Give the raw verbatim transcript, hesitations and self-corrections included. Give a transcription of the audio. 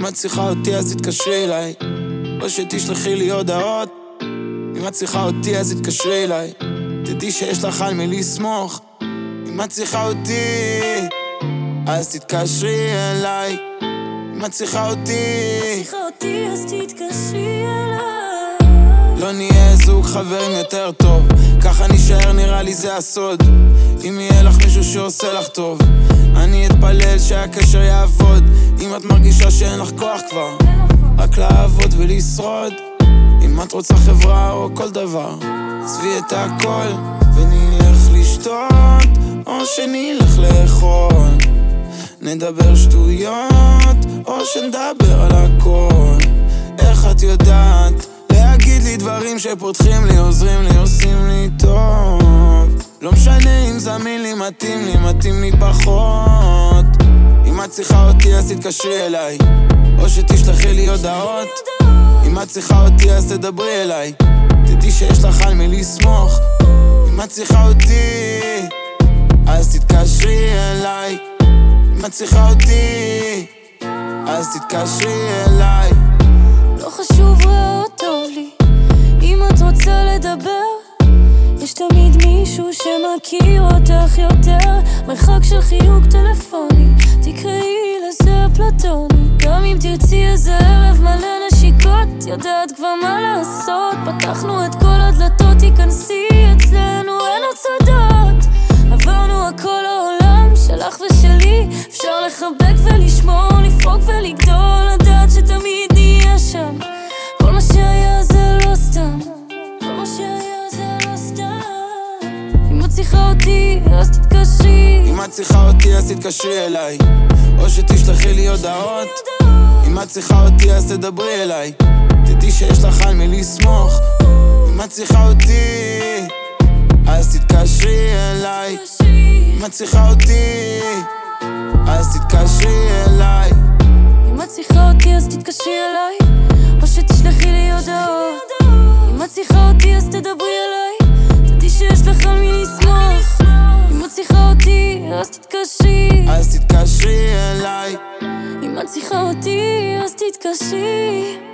אם את צריכה אותי אז תתקשרי אליי, או שתשלחי לי הודעות. אם את צריכה אותי אז תתקשרי אליי, תדעי שיש לך על מי לסמוך. אם את צריכה אותי אז תתקשרי אליי, אם את צריכה אותי צריכה אותי אז תתקשרי אליי. לא נהיה זוג חברים יותר טוב, ככה נשאר, נראה לי זה הסוד. אם יהיה לך מישהו שעושה לך טוב, אני אתפלל שהקשר יעבוד. אם את מרגישה שאין לך כוח כבר, רק לעבוד ולשרוד. אם את רוצה חברה או כל דבר, עזבי את הכל ונלך לשתות, או שנלך לאכול. נדבר שטויות או שנדבר על הכל. איך את יודעת להגיד לי דברים שפותחים לי, עוזרים לי, עושים לי טוב? לא משנה אם זמין לי, מתאים לי, מתאים לי פחות. אם את צריכה אותי אז תתקשרי אליי, או שתשלחי לי הודעות. אם את צריכה אותי אז תדברי אליי, תדעי שיש לך על מי לסמוך. אם את צריכה אותי אז תתקשרי אליי, אם את צריכה אותי אז תתקשרי אליי. לא חשוב רע או טוב לי, אם את רוצה לדבר, יש תמיד מישהו שמכיר אותך יותר. מרחק של חיוג טלפוני, תקראי לזה אפלטוני. גם אם תרצי איזה ערב מלא נשיקות, יודעת כבר מה לעשות. פתחנו את כל הדלתות, תיכנסי אצלנו, אין הצדות. עברנו הכל העולם שלך ושלי, אפשר לחבק ולשמור, לפרוק ולגדול, לדעת שתמיד נהיה שם. כל מה שהיה זה לא סתם, כל מה שהיה זה לא סתם. אם את צריכה אותי אז תתקשרי, אם את צריכה אותי אז תתקשרי אליי, או שתשלחי לי הודעות. אם את צריכה אותי אז תדברי אליי, תדעי שיש לך על מי לסמוך. אם את צריכה אותי אז תתקשרי אליי, אם את צריכה אותי אז תתקשרי אליי. אם את צריכה אותי אז תתקשרי אליי, או שתשלחי לי הודעות. אם את צריכה אותי אז תדברי אליי, תדעי שיש לך על מי לסמוך. אם את צריכה אותי אז תתקשרי, אז תתקשרי אליי. אם את צריכה אותי אז תתקשרי.